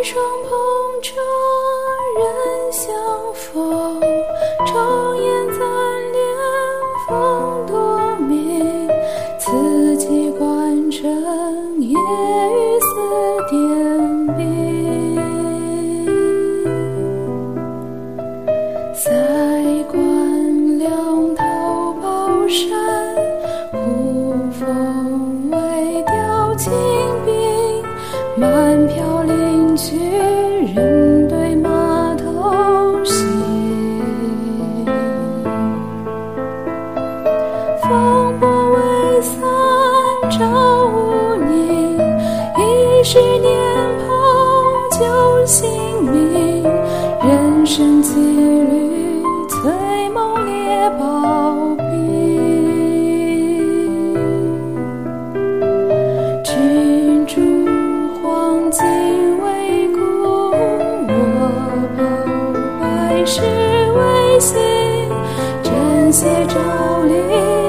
双捧着人相逢，长夜暂连风多鸣，四季贯成夜雨似点冰。塞关两头宝山，呼风微调轻兵，满飘零去，人对马头行。风波未散照无宁，10年抛旧姓名，人生几缕催梦猎宝兵。君主黄金为故，我保百世为新，枕藉朝礼